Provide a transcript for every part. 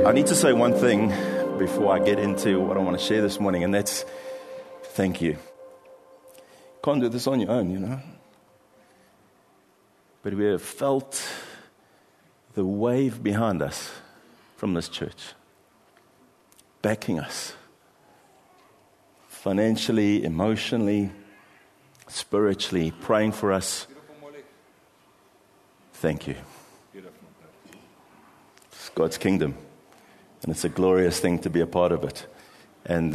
I need to say one thing before I get into what I want to share this morning, and that's thank you. Can't do this on your own, you know. But we have felt the wave behind us from this church, backing us financially, emotionally, spiritually, praying for us. Thank you. It's God's kingdom, and it's a glorious thing to be a part of it. And,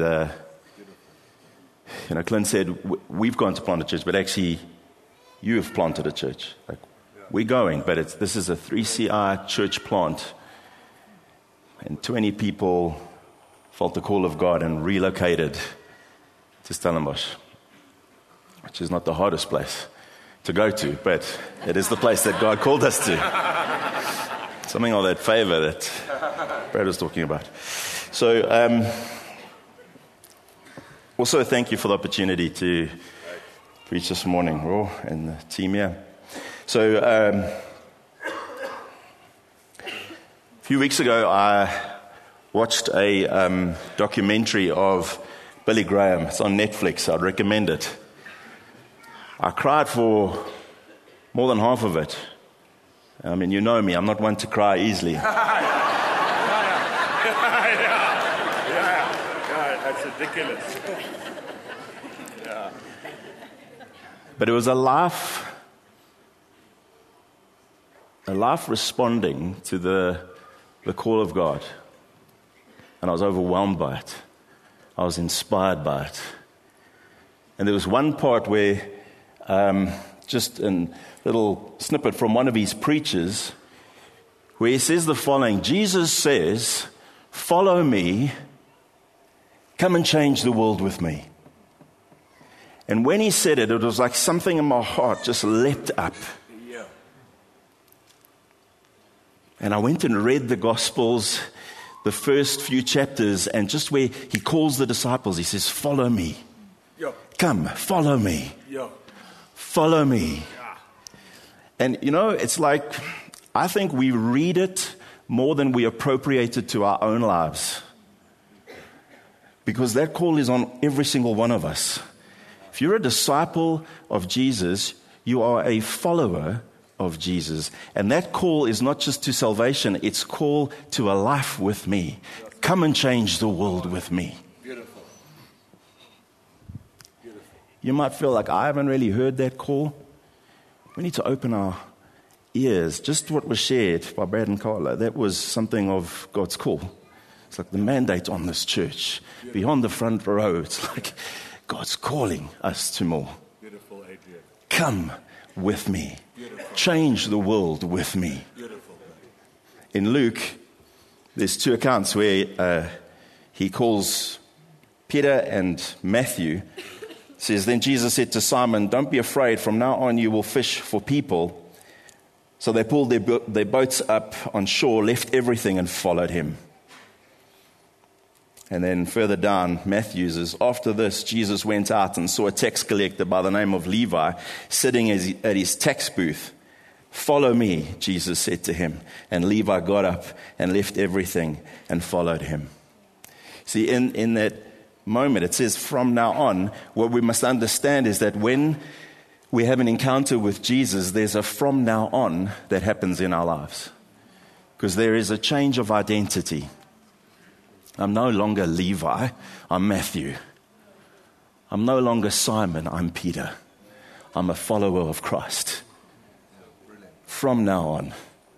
Clint said, we've gone to plant a church, but actually, you have planted a church. Like, we're going, but this is a 3CI church plant. And 20 people felt the call of God and relocated to Stellenbosch, which is not the hardest place to go to, but it is the place that God called us to. Something of that favor that Brad was talking about. So, also thank you for the opportunity to preach this morning, Ro and the team here. So, a few weeks ago, I watched a documentary of Billy Graham. It's on Netflix. I'd recommend it. I cried for more than half of it. I mean, you know me. I'm not one to cry easily. That's ridiculous. Yeah. But it was a life responding to the call of God. And I was overwhelmed by it. I was inspired by it. And there was one part where, just a little snippet from one of his preachers, where he says the following: Jesus says, "Follow me, come and change the world with me." And when he said it, it was like something in my heart just leapt up. Yeah. And I went and read the Gospels, the first few chapters, and just where he calls the disciples, he says, "Follow me. Yeah. Come, follow me. Yeah. Follow me." Yeah. And, it's like, I think we read it more than we appropriate it to our own lives. Because that call is on every single one of us. If you're a disciple of Jesus, you are a follower of Jesus. And that call is not just to salvation, it's call to a life with me. Come and change the world with me. Beautiful. You might feel like, I haven't really heard that call. We need to open our ears. Just what was shared by Brad and Carla, that was something of God's call. It's like the mandate on this church. Beyond the front row, it's like God's calling us to more. Beautiful, Adrian. Come with me. Beautiful. Change the world with me. Beautiful. In Luke, there's two accounts where he calls Peter and Matthew. It says, "Then Jesus said to Simon, 'Don't be afraid. From now on you will fish for people.' So they pulled their boats up on shore, left everything, and followed him." And then further down, Matthew says, "After this, Jesus went out and saw a tax collector by the name of Levi sitting at his tax booth. 'Follow me,' Jesus said to him. And Levi got up and left everything and followed him." See, in that moment, it says from now on, what we must understand is that when we have an encounter with Jesus, there's a from now on that happens in our lives. Because there is a change of identity. I'm no longer Levi, I'm Matthew. I'm no longer Simon, I'm Peter. I'm a follower of Christ. From now on.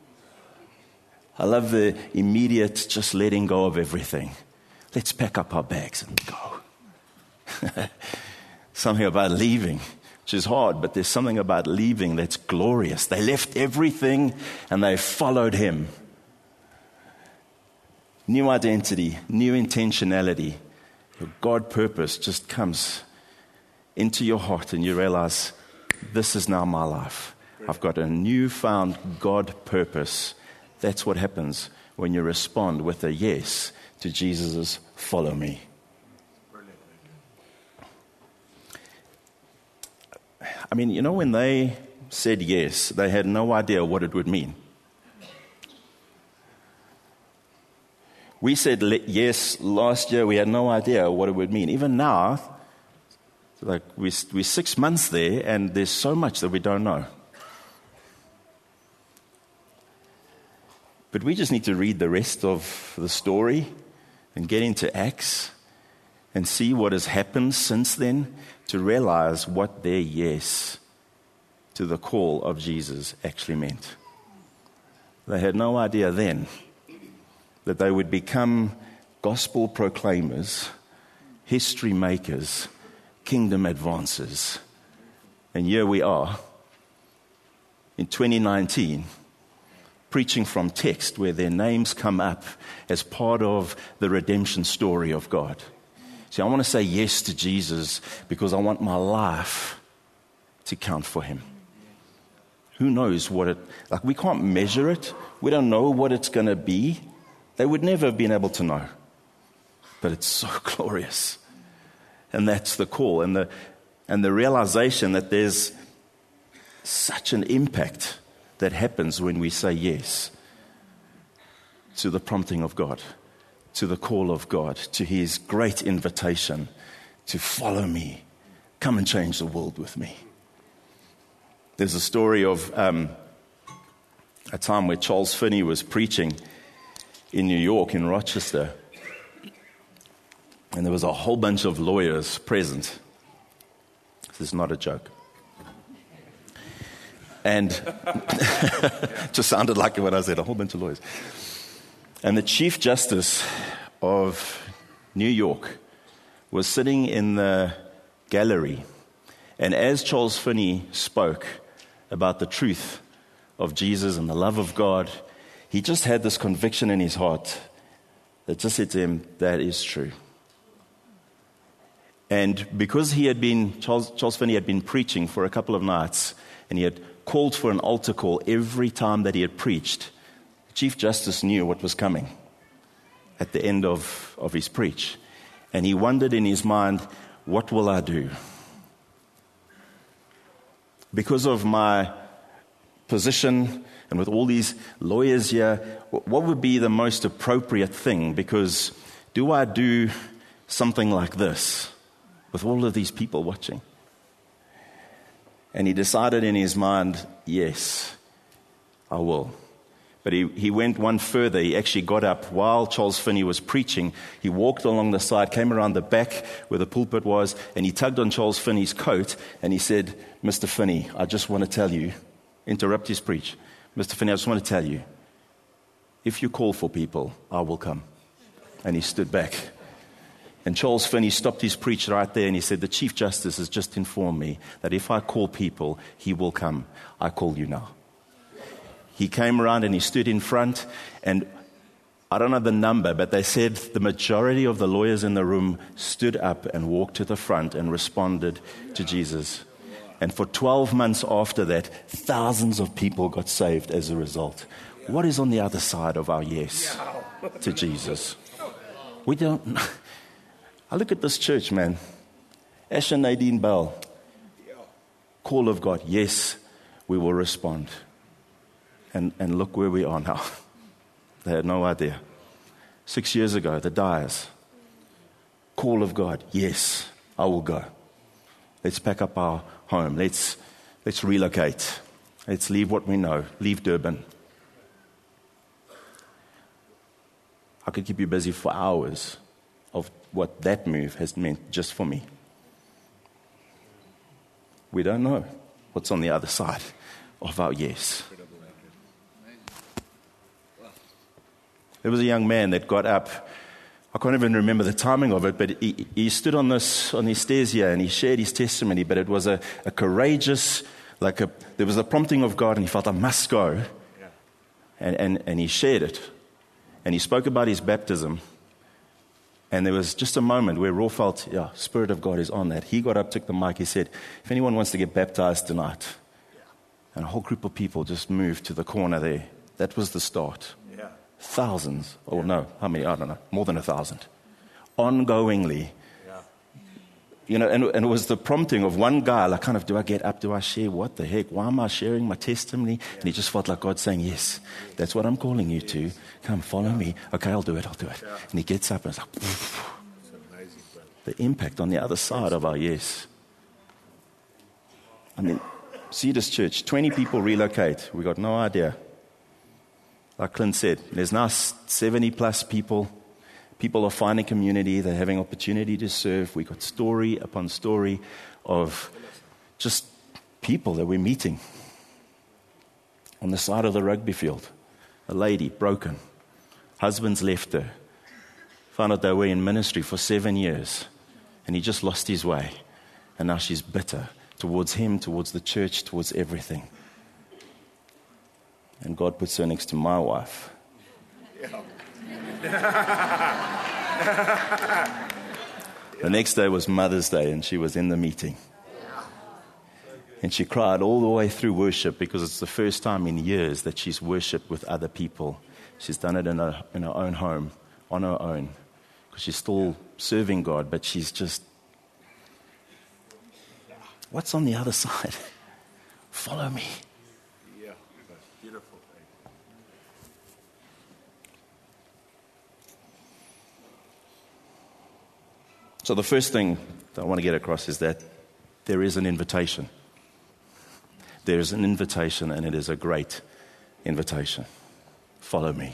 I love the immediate just letting go of everything. Let's pack up our bags and go. Something about leaving, which is hard, but there's something about leaving that's glorious. They left everything and they followed him. New identity, new intentionality. Your God purpose just comes into your heart and you realize, this is now my life. I've got a newfound God purpose. That's what happens when you respond with a yes to Jesus' follow me. I mean, when they said yes, they had no idea what it would mean. We said yes last year. We had no idea what it would mean. Even now, like we're 6 months there, and there's so much that we don't know. But we just need to read the rest of the story and get into Acts and see what has happened since then to realize what their yes to the call of Jesus actually meant. They had no idea then that they would become gospel proclaimers, history makers, kingdom advancers. And here we are in 2019, preaching from text where their names come up as part of the redemption story of God. See, I want to say yes to Jesus because I want my life to count for him. Who knows what it, like we can't measure it. We don't know what it's going to be. They would never have been able to know. But it's so glorious. And that's the call and the realization that there's such an impact that happens when we say yes to the prompting of God, to the call of God, to his great invitation to follow me, come and change the world with me. There's a story of a time where Charles Finney was preaching in New York, in Rochester, and there was a whole bunch of lawyers present. This is not a joke. And just sounded like what I said, a whole bunch of lawyers. And the Chief Justice of New York was sitting in the gallery. And as Charles Finney spoke about the truth of Jesus and the love of God, he just had this conviction in his heart that just said to him, that is true. And because Charles Finney had been preaching for a couple of nights, and he had called for an altar call every time that he had preached, the Chief Justice knew what was coming at the end of his preach. And he wondered in his mind, what will I do? Because of my position and with all these lawyers here, what would be the most appropriate thing? Because do I do something like this with all of these people watching? And he decided in his mind, yes, I will. But he went one further. He actually got up while Charles Finney was preaching. He walked along the side, came around the back where the pulpit was, and he tugged on Charles Finney's coat, and he said, Mr. Finney, I just want to tell you, interrupt his preach. Mr. Finney, I just want to tell you, if you call for people, I will come. And he stood back. And Charles Finney stopped his preach right there and he said, the Chief Justice has just informed me that if I call people, he will come. I call you now. He came around and he stood in front, and I don't know the number, but they said the majority of the lawyers in the room stood up and walked to the front and responded to Jesus. And for 12 months after that, thousands of people got saved as a result. What is on the other side of our yes to Jesus? We don't. I look at this church, man. Ash and Nadine Bell. Call of God. Yes, we will respond. And look where we are now. They had no idea. 6 years ago, the Dyers. Call of God. Yes, I will go. Let's pack up our home. Let's relocate. Let's leave what we know. Leave Durban. I could keep you busy for hours of what that move has meant just for me. We don't know what's on the other side of our yes. There was a young man that got up. I can't even remember the timing of it, but he stood on these stairs here and he shared his testimony, but it was a courageous, there was a prompting of God and he felt, I must go. And he shared it. And he spoke about his baptism. And there was just a moment where Raw felt, Spirit of God is on that. He got up, took the mic, he said, if anyone wants to get baptized tonight. And a whole group of people just moved to the corner there. That was the start. Thousands, or no, how many, I don't know, more than 1,000. Ongoingly, and it was the prompting of one guy, like kind of, do I get up? Do I share? What the heck? Why am I sharing my testimony? And he just felt like God saying, yes, that's what I'm calling you to. Come, follow me. Okay, I'll do it. And he gets up and it's like, the impact on the other side of our yes. I mean, Cedars Church, 20 people relocate. We got no idea. Like Clint said, there's now 70 plus people. People are finding community. They're having opportunity to serve. We got story upon story of just people that we're meeting. On the side of the rugby field, a lady, broken. Husband's left her. Found out they were in ministry for 7 years. And he just lost his way. And now she's bitter towards him, towards the church, towards everything. And God puts her next to my wife. The next day was Mother's Day, and she was in the meeting. And she cried all the way through worship because it's the first time in years that she's worshipped with other people. She's done it in her own home, on her own, because she's still serving God, but she's just, what's on the other side? Follow me. Yeah, beautiful. So the first thing that I want to get across is that there is an invitation. There is an invitation, and it is a great invitation. Follow me.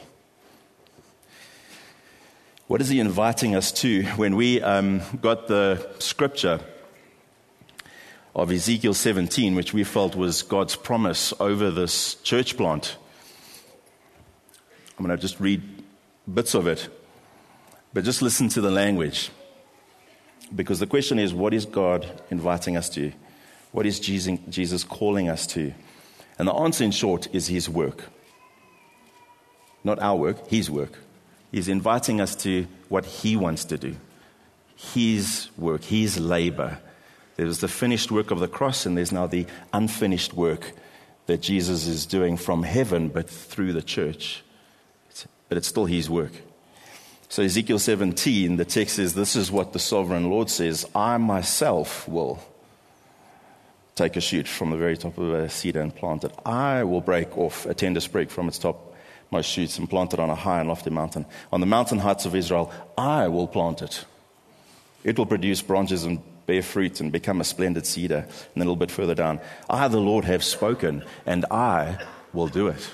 What is he inviting us to? When we got the scripture of Ezekiel 17, which we felt was God's promise over this church plant, I'm going to just read bits of it, but just listen to the language. Because the question is, what is God inviting us to? What is Jesus calling us to? And the answer, in short, is his work. Not our work, his work. He's inviting us to what he wants to do. His work, his labor. There's the finished work of the cross, and there's now the unfinished work that Jesus is doing from heaven, but through the church. But it's still his work. So Ezekiel 17, the text says, this is what the sovereign Lord says, I myself will take a shoot from the very top of a cedar and plant it. I will break off a tender sprig from its topmost shoots and plant it on a high and lofty mountain. On the mountain heights of Israel, I will plant it. It will produce branches and bear fruit and become a splendid cedar. And then a little bit further down, I, the Lord, have spoken, and I will do it.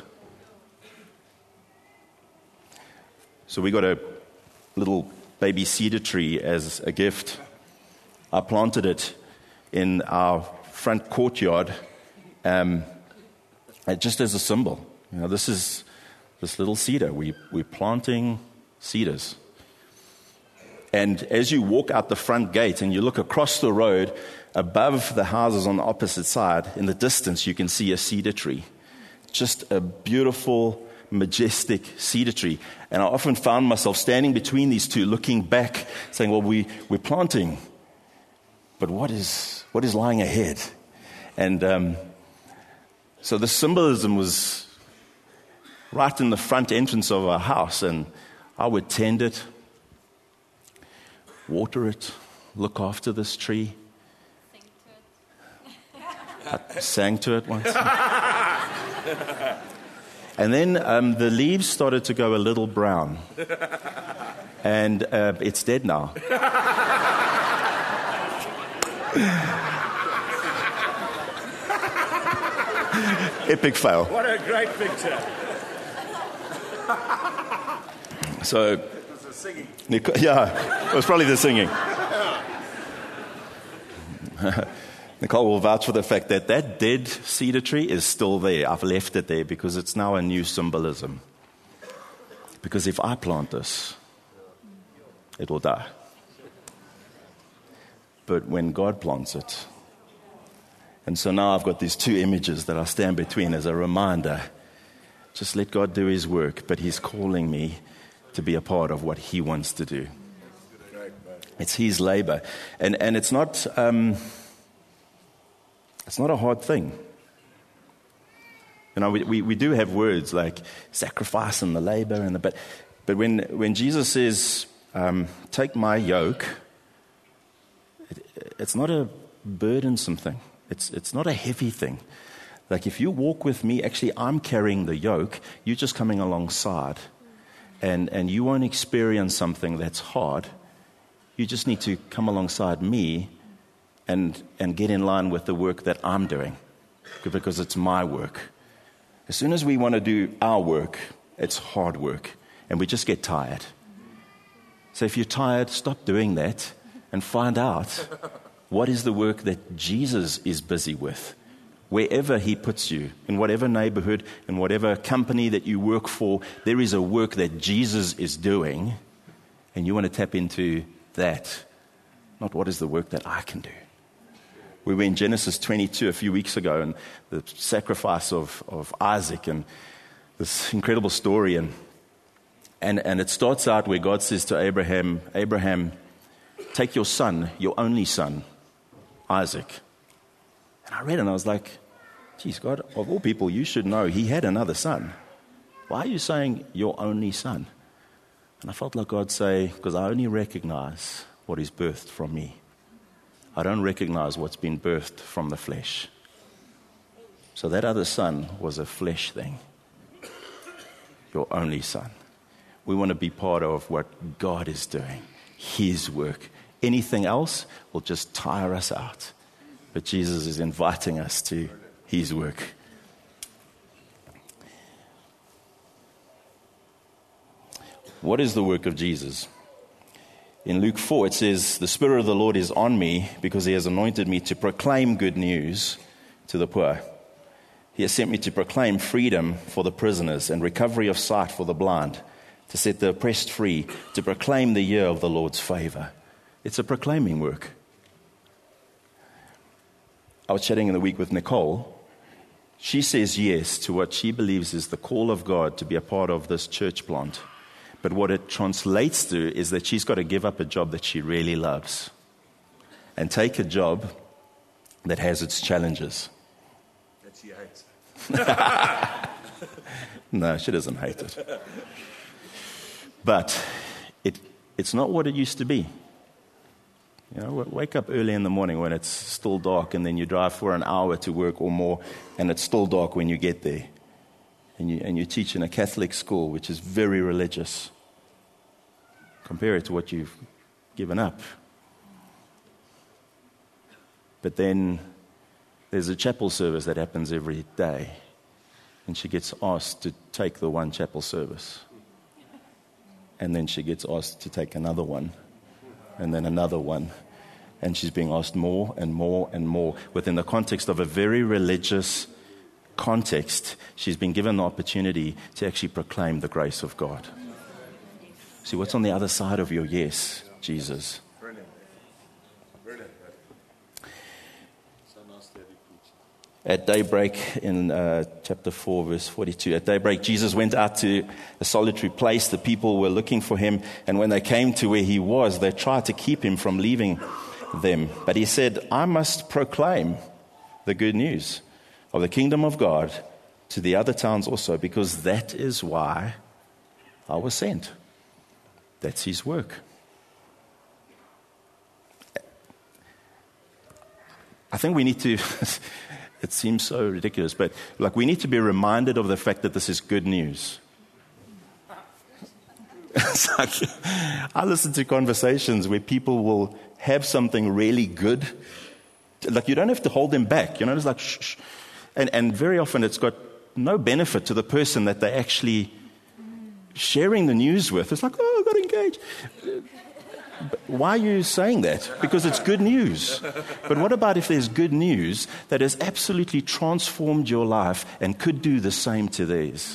So we got a little baby cedar tree as a gift. I planted it in our front courtyard just as a symbol. This is this little cedar. We're planting cedars. And as you walk out the front gate and you look across the road, above the houses on the opposite side, in the distance you can see a cedar tree. Just a beautiful, majestic cedar tree. And I often found myself standing between these two, looking back, saying, well, we're planting, but what is lying ahead? And so the symbolism was right in the front entrance of our house, and I would tend it, water it, look after this tree. I sang to it once. And then the leaves started to go a little brown. And it's dead now. Epic fail. What a great picture. So, It was the singing. yeah, it was probably the singing. Nicole will vouch for the fact that that dead cedar tree is still there. I've left it there because it's now a new symbolism. Because if I plant this, it will die. But when God plants it, and so now I've got these two images that I stand between as a reminder. Just let God do his work, but he's calling me to be a part of what he wants to do. It's his labor. And it's not a hard thing. We do have words like sacrifice and the labor but when Jesus says, take my yoke, it's not a burdensome thing. It's not a heavy thing. Like if you walk with me, actually I'm carrying the yoke, you're just coming alongside. And you won't experience something that's hard. You just need to come alongside me and get in line with the work that I'm doing, because it's my work. As soon as we want to do our work, it's hard work, and we just get tired. So if you're tired, stop doing that and find out what is the work that Jesus is busy with. Wherever he puts you, in whatever neighborhood, in whatever company that you work for, there is a work that Jesus is doing, and you want to tap into that, not what is the work that I can do. We were in Genesis 22 a few weeks ago, and the sacrifice of Isaac, and this incredible story, and it starts out where God says to Abraham, Abraham, take your son, your only son, Isaac. And I read it and I was like, geez, God, of all people, you should know he had another son. Why are you saying your only son? And I felt like God say, because I only recognize what is birthed from me. I don't recognize what's been birthed from the flesh. So that other son was a flesh thing. Your only son. We want to be part of what God is doing, his work. Anything else will just tire us out. But Jesus is inviting us to his work. What is the work of Jesus? In Luke 4, it says, the Spirit of the Lord is on me because he has anointed me to proclaim good news to the poor. He has sent me to proclaim freedom for the prisoners and recovery of sight for the blind, to set the oppressed free, to proclaim the year of the Lord's favor. It's a proclaiming work. I was chatting in the week with Nicole. She says yes to what she believes is the call of God to be a part of this church plant. But what it translates to is that she's got to give up a job that she really loves and take a job that has its challenges. That she hates. No, she doesn't hate it. But it's not what it used to be. You know, wake up early in the morning when it's still dark, and then you drive for an hour to work or more, and it's still dark when you get there. And you teach in a Catholic school, which is very religious. Compare it to what you've given up. But then there's a chapel service that happens every day, and she gets asked to take the one chapel service. And then she gets asked to take another one, and then another one. And she's being asked more and more and more. Within the context of a very religious context, she's been given the opportunity to actually proclaim the grace of God. See, what's on the other side of your yes, Jesus? Brilliant. Brilliant. So nice to have you preach. At daybreak, in chapter 4, verse 42, at daybreak, Jesus went out to a solitary place. The people were looking for him, and when they came to where he was, they tried to keep him from leaving them. But he said, I must proclaim the good news of the kingdom of God to the other towns also, because that is why I was sent. That's his work. I think we need to, it seems so ridiculous, but like we need to be reminded of the fact that this is good news. It's like, I listen to conversations where people will have something really good. Like you don't have to hold them back. You know, it's like shh, shh. And very often it's got no benefit to the person that they're actually sharing the news with. It's like, oh, I got engaged. But why are you saying that? Because it's good news. But what about if there's good news that has absolutely transformed your life and could do the same to theirs?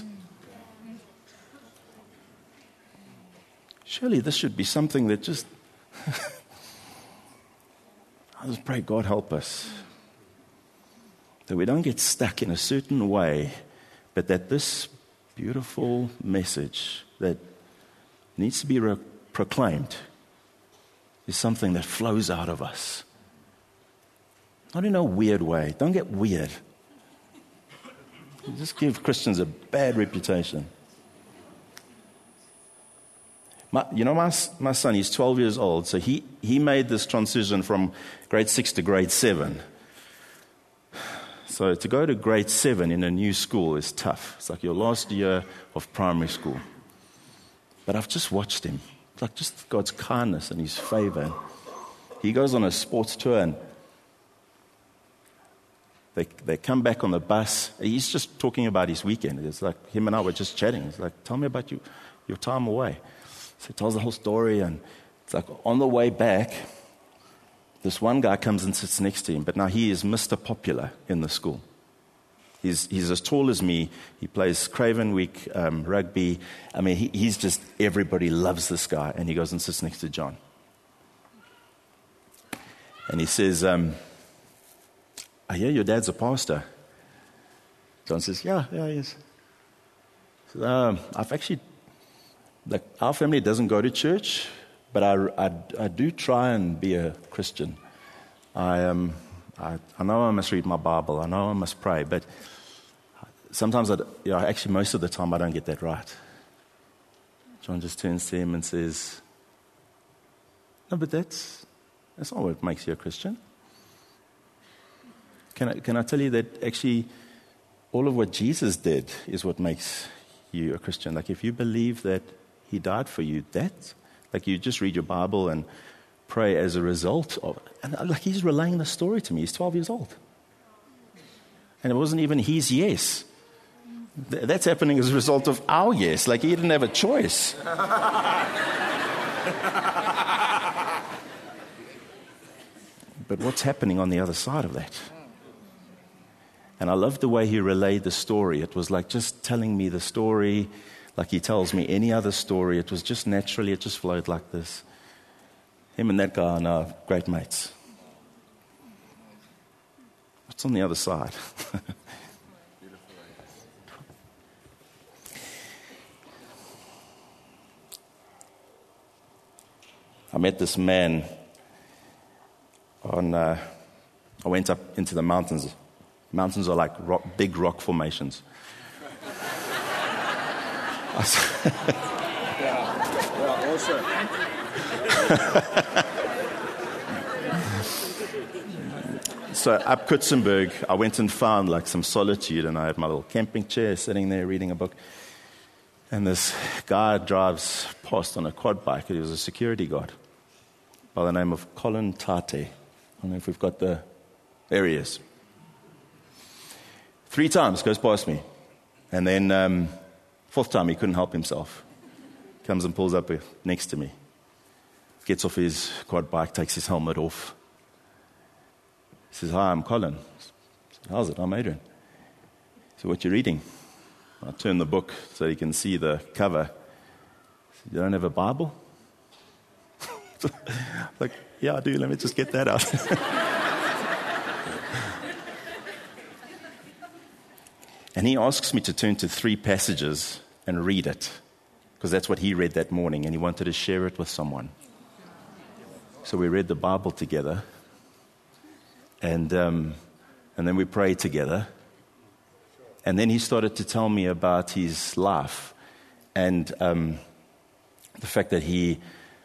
Surely this should be something that just... I just pray God help us. That we don't get stuck in a certain way, but that this beautiful message that needs to be proclaimed is something that flows out of us. Not in a weird way. Don't get weird. You just give Christians a bad reputation. My son, he's 12 years old, so he made this transition from grade 6 to grade 7. So to go to grade 7 in a new school is tough. It's like your last year of primary school. But I've just watched him. It's like just God's kindness and His favor. He goes on a sports tour and they come back on the bus. He's just talking about his weekend. It's like him and I were just chatting. It's like, tell me about your time away. So he tells the whole story, and it's like on the way back, this one guy comes and sits next to him, but now he is Mr. Popular in the school. He's as tall as me. He plays Craven Week rugby. I mean, he's just, everybody loves this guy, and he goes and sits next to John. And he says, I hear your dad's a pastor. John says, yeah, he is. He says, I've actually, our family doesn't go to church, but I do try and be a Christian. I know I must read my Bible. I know I must pray, but sometimes, actually most of the time I don't get that right. John just turns to him and says, no, but that's not what makes you a Christian. Can I tell you that actually all of what Jesus did is what makes you a Christian? Like if you believe that He died for you, like you just read your Bible and pray as a result of it. And like he's relaying the story to me. He's 12 years old. And it wasn't even his yes. That's happening as a result of our yes. Like he didn't have a choice. But what's happening on the other side of that? And I loved the way he relayed the story. It was like just telling me the story like he tells me any other story. It was just naturally, it just flowed like this. Him and that guy are now great mates. What's on the other side? I met this man I went up into the mountains. Mountains are like big rock formations. Also. So up Kutzenberg, I went and found like some solitude, and I had my little camping chair sitting there reading a book. And this guy drives past on a quad bike. He was a security guard by the name of Colin Tate. I don't know if we've got the... There he is. 3 times goes past me. And then 4th time he couldn't help himself. Comes and pulls up next to me. Gets off his quad bike, takes his helmet off. He says, hi, I'm Colin. I said, how's it? I'm Adrian. So what you reading? I turn the book so you can see the cover. Said, you don't have a Bible? Like, yeah, I do. Let me just get that out. And he asks me to turn to 3 passages and read it, because that's what he read that morning, and he wanted to share it with someone. So we read the Bible together, and then we prayed together. And then he started to tell me about his life and the fact that he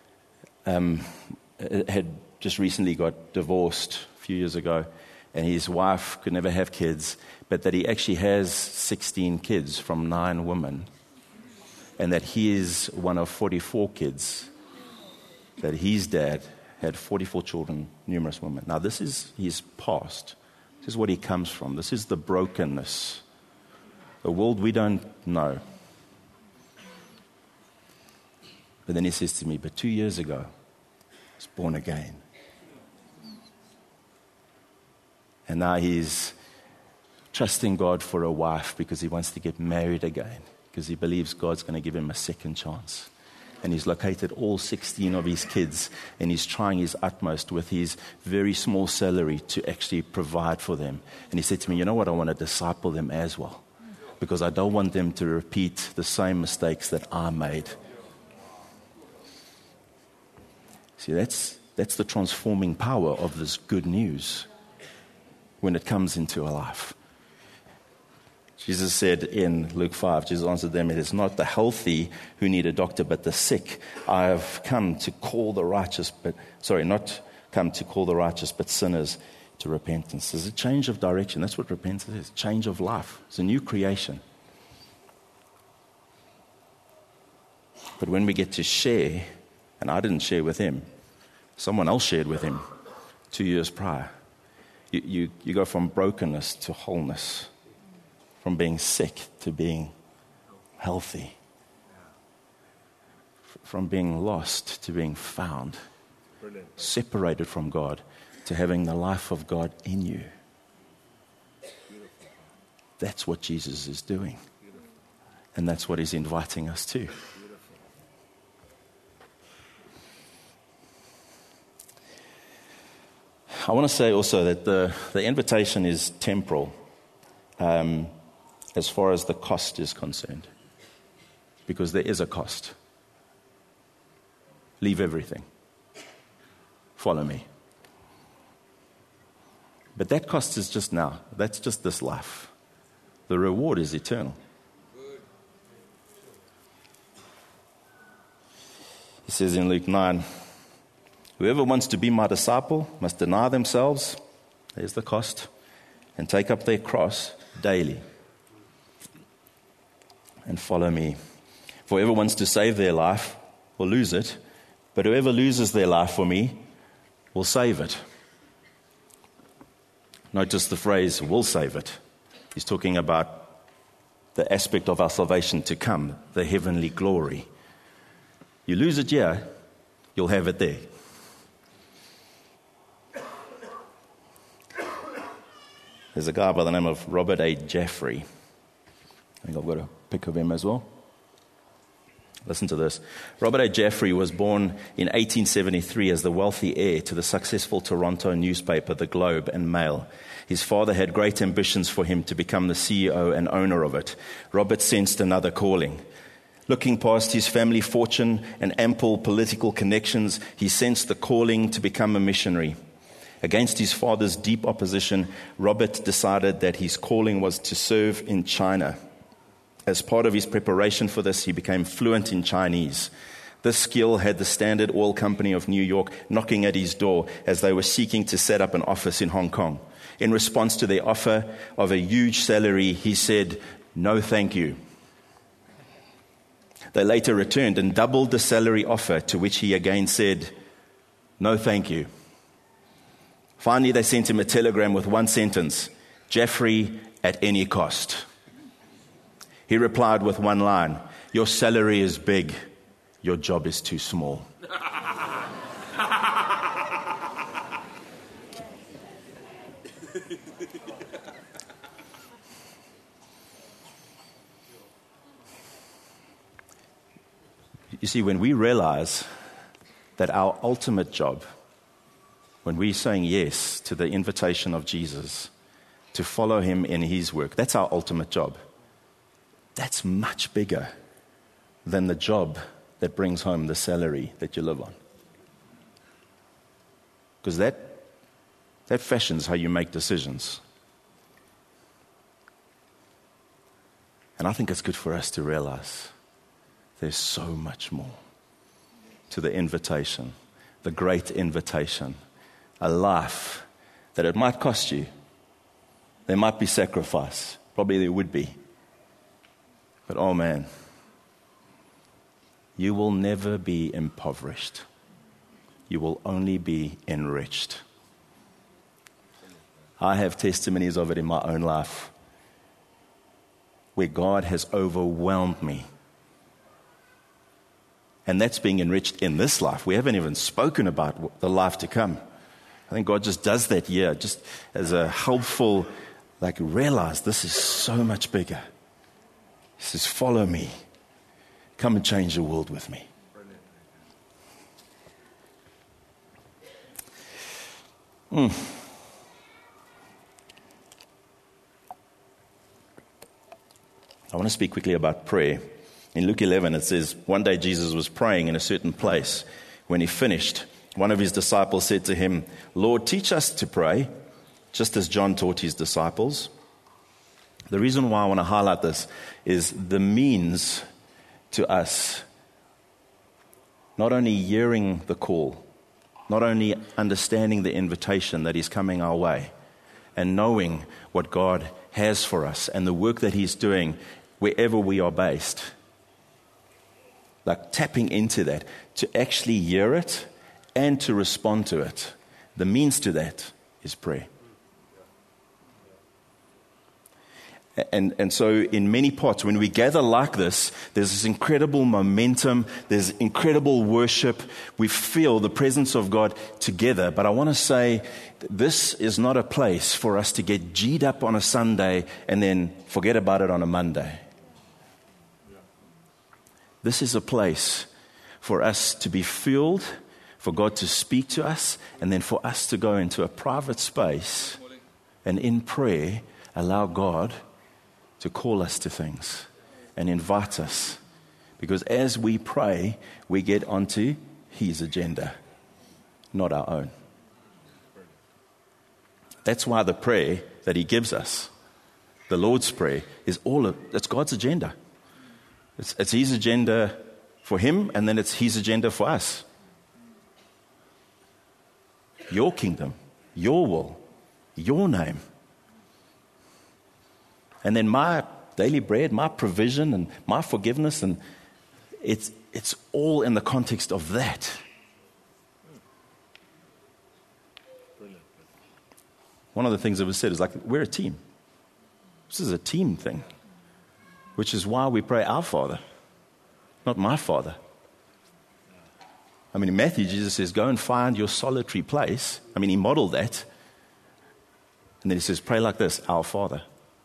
had just recently got divorced a few years ago, and his wife could never have kids, but that he actually has 16 kids from 9 women, and that he is one of 44 kids, that his dad had 44 children, numerous women. Now, this is his past. This is what he comes from. This is the brokenness, a world we don't know. But then he says to me, but 2 years ago, I was born again. And now he's trusting God for a wife because he wants to get married again, because he believes God's going to give him a second chance. And he's located all 16 of his kids, and he's trying his utmost with his very small salary to actually provide for them. And he said to me, you know what, I want to disciple them as well, because I don't want them to repeat the same mistakes that I made. See, that's the transforming power of this good news when it comes into our life. Jesus said in Luke 5, Jesus answered them, "It is not the healthy who need a doctor, but the sick. I have come to call the righteous, not come to call the righteous, but sinners to repentance." There's a change of direction. That's what repentance is, change of life. It's a new creation. But when we get to share, and I didn't share with him, someone else shared with him 2 years prior, you go from brokenness to wholeness, from being sick to being healthy, from being lost to being found, separated from God to having the life of God in you. That's what Jesus is doing. And that's what he's inviting us to. I want to say also that the invitation is temporal as far as the cost is concerned. Because there is a cost. Leave everything. Follow me. But that cost is just now. That's just this life. The reward is eternal. He says in Luke 9, "Whoever wants to be my disciple must deny themselves," there's the cost, "and take up their cross daily and follow me. For whoever wants to save their life will lose it, but whoever loses their life for me will save it." Notice the phrase, "will save it." He's talking about the aspect of our salvation to come, the heavenly glory. You lose it here, you'll have it there. There's a guy by the name of Robert A. Jeffrey. I think I've got a pic of him as well. Listen to this. Robert A. Jeffrey was born in 1873 as the wealthy heir to the successful Toronto newspaper, The Globe and Mail. His father had great ambitions for him to become the CEO and owner of it. Robert sensed another calling. Looking past his family fortune and ample political connections, he sensed the calling to become a missionary. Against his father's deep opposition, Robert decided that his calling was to serve in China. As part of his preparation for this, he became fluent in Chinese. This skill had the Standard Oil Company of New York knocking at his door as they were seeking to set up an office in Hong Kong. In response to their offer of a huge salary, he said, "No, thank you." They later returned and doubled the salary offer, to which he again said, "No, thank you." Finally, they sent him a telegram with one sentence, "Jeffrey, at any cost." He replied with one line, "Your salary is big, your job is too small." You see, when we realize that our ultimate job, when we're saying yes to the invitation of Jesus to follow him in his work, that's our ultimate job. That's much bigger than the job that brings home the salary that you live on. Because that fashions how you make decisions. And I think it's good for us to realize there's so much more to the invitation, the great invitation, a life that it might cost you. There might be sacrifice. Probably there would be. But oh man, you will never be impoverished. You will only be enriched. I have testimonies of it in my own life where God has overwhelmed me. And that's being enriched in this life. We haven't even spoken about the life to come. I think God just does that here, just as a helpful, realize this is so much bigger. He says, "Follow me. Come and change the world with me." I want to speak quickly about prayer. In Luke 11, it says, one day Jesus was praying in a certain place. When he finished, one of his disciples said to him, "Lord, teach us to pray, just as John taught his disciples." The reason why I want to highlight this is the means to us not only hearing the call, not only understanding the invitation that is coming our way, and knowing what God has for us and the work that He's doing wherever we are based. Like tapping into that, to actually hear it and to respond to it. The means to that is prayer. And so in many parts, when we gather like this, there's this incredible momentum, there's incredible worship. We feel the presence of God together. But I want to say, this is not a place for us to get G'd up on a Sunday and then forget about it on a Monday. This is a place for us to be filled, for God to speak to us, and then for us to go into a private space and in prayer allow God to call us to things and invite us. Because as we pray, we get onto His agenda, not our own. That's why the prayer that He gives us, the Lord's Prayer, it's God's agenda. It's His agenda for Him, and then it's His agenda for us. Your kingdom, your will, your name. And then my daily bread, my provision, and my forgiveness, and it's all in the context of that. One of the things that was said is like, we're a team. This is a team thing, which is why we pray our Father, not my Father. I mean, in Matthew, Jesus says, go and find your solitary place. I mean, He modeled that. And then He says, pray like this, our Father.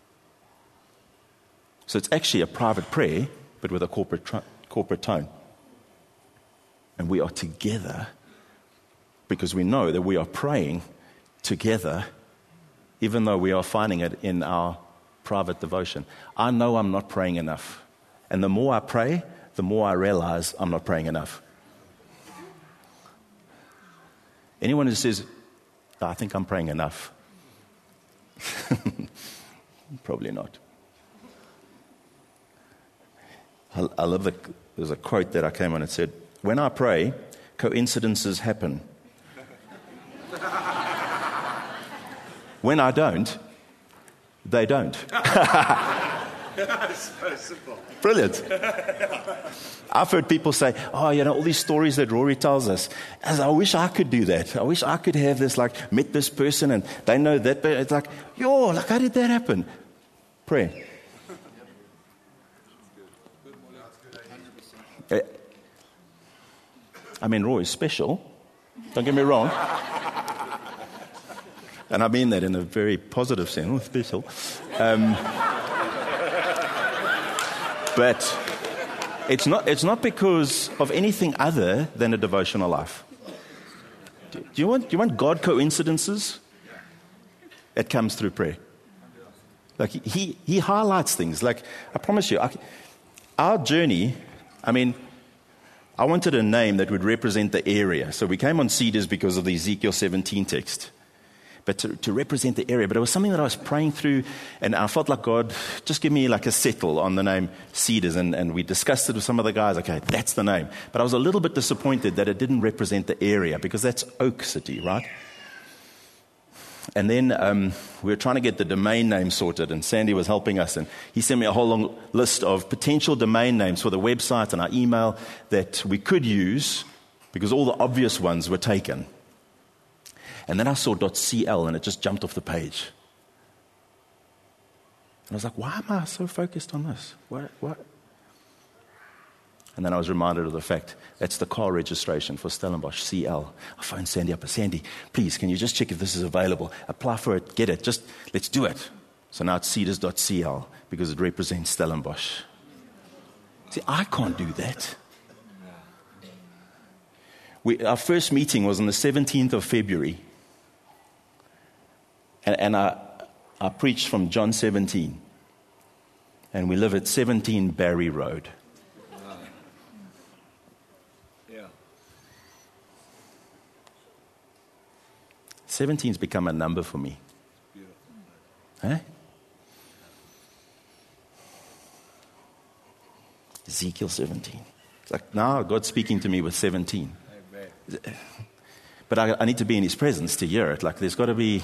So it's actually a private prayer, but with a corporate tone. And we are together because we know that we are praying together, even though we are finding it in our private devotion. I know I'm not praying enough. And the more I pray, the more I realize I'm not praying enough. Anyone who says, I think I'm praying enough. Probably not. I love there's a quote that I came on. It said, when I pray, coincidences happen. When I don't, they don't. So simple. Brilliant. I've heard people say, all these stories that Rory tells us. As I wish I could do that. I wish I could have this, met this person and they know that. But it's like, how did that happen? Prayer. I mean, Roy is special. Don't get me wrong. And I mean that in a very positive sense. Special. But it's not because of anything other than a devotional life. Do you want God coincidences? It comes through prayer. Like he highlights things. Like I promise you, our journey. I mean, I wanted a name that would represent the area. So we came on Cedars because of the Ezekiel 17 text. But to represent the area. But it was something that I was praying through, and I felt like God, just give me like a settle on the name Cedars. And we discussed it with some of the guys. Okay, that's the name. But I was a little bit disappointed that it didn't represent the area, because that's Oak City, right? And then we were trying to get the domain name sorted, and Sandy was helping us. And he sent me a whole long list of potential domain names for the website and our email that we could use, because all the obvious ones were taken. And then I saw .cl, and it just jumped off the page. And I was like, why am I so focused on this? What? And then I was reminded of the fact that's the car registration for Stellenbosch, CL. I phoned Sandy up. Sandy, please, can you just check if this is available? Apply for it, get it. Just let's do it. So now it's cedars.cl because it represents Stellenbosch. See, I can't do that. Our first meeting was on the 17th of February. And I preached from John 17. And we live at 17 Barry Road. 17's become a number for me. Huh? Ezekiel 17. It's like, now God's speaking to me with 17. Amen. But I need to be in his presence to hear it. Like, there's got to be...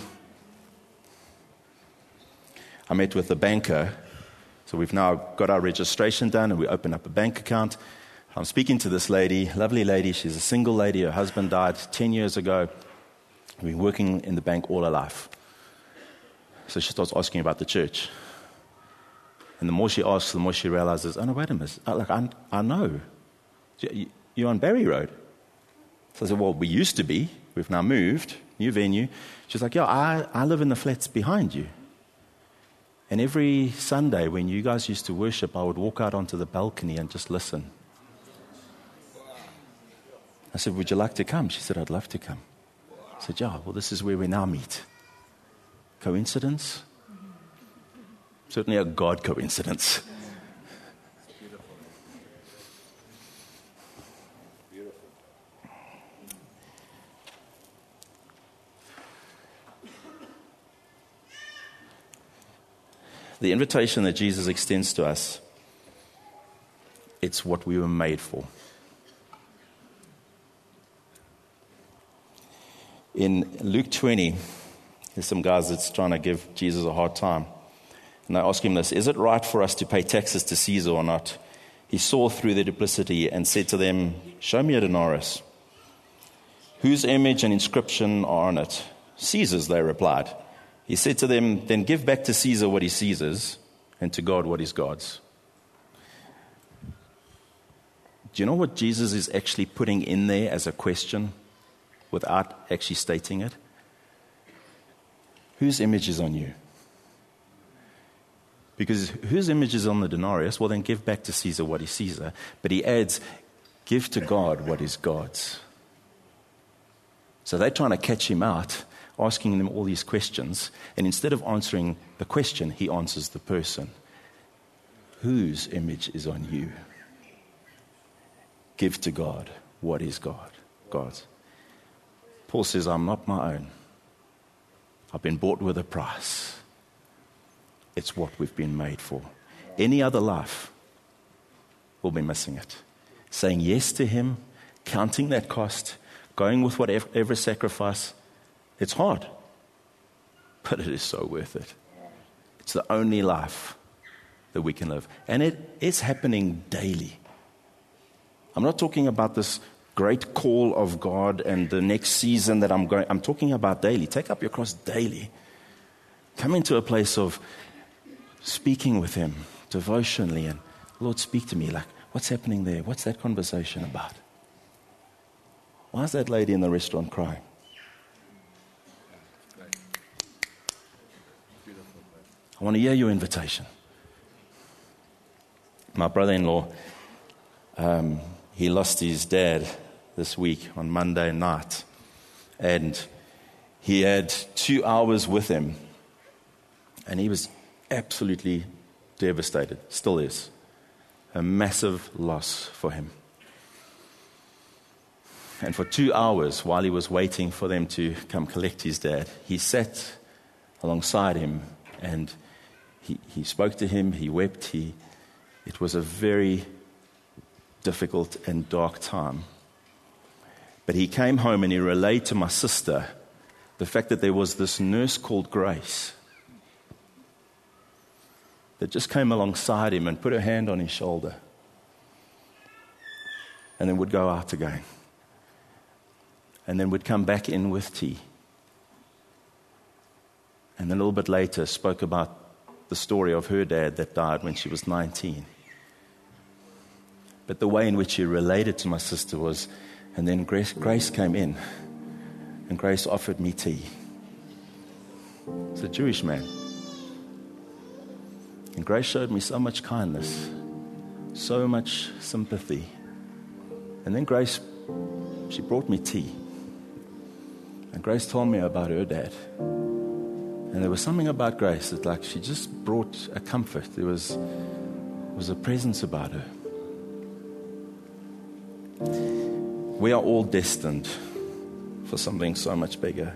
I met with the banker. So we've now got our registration done, and we open up a bank account. I'm speaking to this lady, lovely lady. She's a single lady. Her husband died 10 years ago. We've been working in the bank all her life. So she starts asking about the church. And the more she asks, the more she realizes, oh, no, wait a minute. I know. You're on Barry Road. So I said, well, we used to be. We've now moved, new venue. She's like, yeah, I live in the flats behind you. And every Sunday when you guys used to worship, I would walk out onto the balcony and just listen. I said, would you like to come? She said, I'd love to come. I said, yeah, well, this is where we now meet. Coincidence? Certainly a God coincidence. The invitation that Jesus extends to us, it's what we were made for. In Luke 20, there's some guys that's trying to give Jesus a hard time. And they ask him this, is it right for us to pay taxes to Caesar or not? He saw through their duplicity and said to them, show me a denarius. Whose image and inscription are on it? Caesar's, they replied. He said to them, then give back to Caesar what is Caesar's, and to God what is God's. Do you know what Jesus is actually putting in there as a question without actually stating it? Whose image is on you? Because whose image is on the denarius? Well, then give back to Caesar what is Caesar. But he adds, give to God what is God's. So they're trying to catch him out, asking them all these questions, and instead of answering the question, he answers the person. Whose image is on you? Give to God what is God's. Paul says, I'm not my own. I've been bought with a price. It's what we've been made for. Any other life will be missing it. Saying yes to him, counting that cost, going with whatever sacrifice. It's hard, but it is so worth it. It's the only life that we can live. And it is happening daily. I'm not talking about this great call of God and the next season that I'm talking about daily. Take up your cross daily. Come into a place of speaking with him devotionally and, Lord, speak to me. Like, what's happening there? What's that conversation about? Why is that lady in the restaurant crying? I want to hear your invitation. My brother-in-law, he lost his dad this week on Monday night. And he had 2 hours with him. And he was absolutely devastated. Still is. A massive loss for him. And for 2 hours, while he was waiting for them to come collect his dad, he sat alongside him and he spoke to him, he wept. It was a very difficult and dark time. But he came home and he relayed to my sister the fact that there was this nurse called Grace that just came alongside him and put her hand on his shoulder and then would go out again and then would come back in with tea. And then a little bit later spoke about the story of her dad that died when she was 19. But the way in which he related to my sister was, and then Grace came in, and Grace offered me tea. It's a Jewish man. And Grace showed me so much kindness, so much sympathy. And then Grace, she brought me tea. And Grace told me about her dad. And there was something about Grace that, like, she just brought a comfort. There was a presence about her. We are all destined for something so much bigger.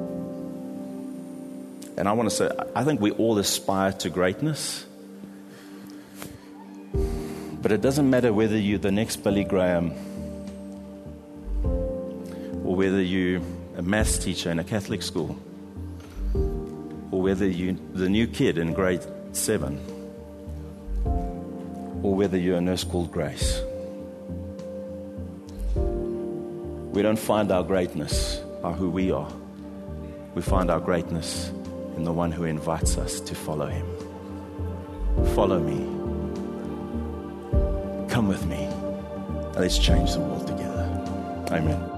And I want to say, I think we all aspire to greatness. But it doesn't matter whether you're the next Billy Graham or whether you're a maths teacher in a Catholic school or whether you're the new kid in grade 7 or whether you're a nurse called Grace. We don't find our greatness by who we are. We find our greatness in the one who invites us to follow him. Follow me. Come with me. Let's change the world together. Amen.